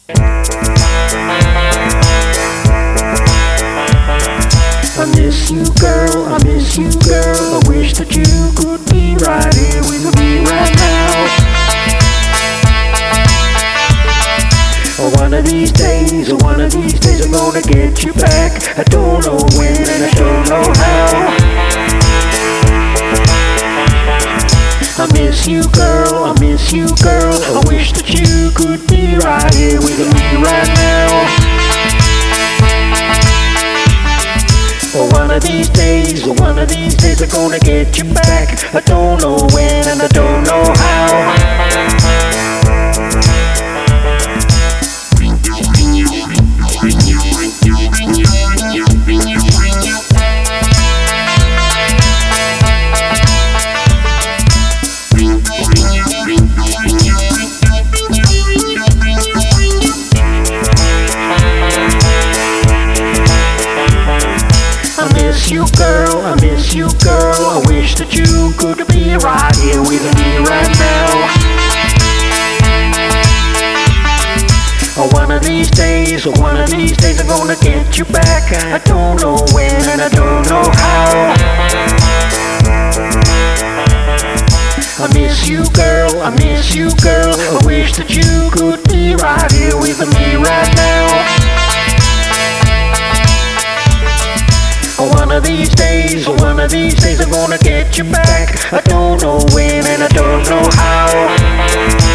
I miss you, girl, I miss you, girl. I wish that you could be right here with me right now. One of these days, I'm gonna get you back. I don't know when and I don't know how. I miss you, girl, I miss you, girl. I wish that you could be right here with me right now. One of these days, I'm gonna get you back. I don't know when and I don't know how. I miss you, girl, I miss you, girl. I wish that you could be right here with me right now. One of these days, I'm gonna get you back. I don't know when and I don't know how. I miss you, girl, I miss you, girl. I wish that you could be right here with me right now. One of these days, I'm gonna get you back. I don't know when and I don't know how.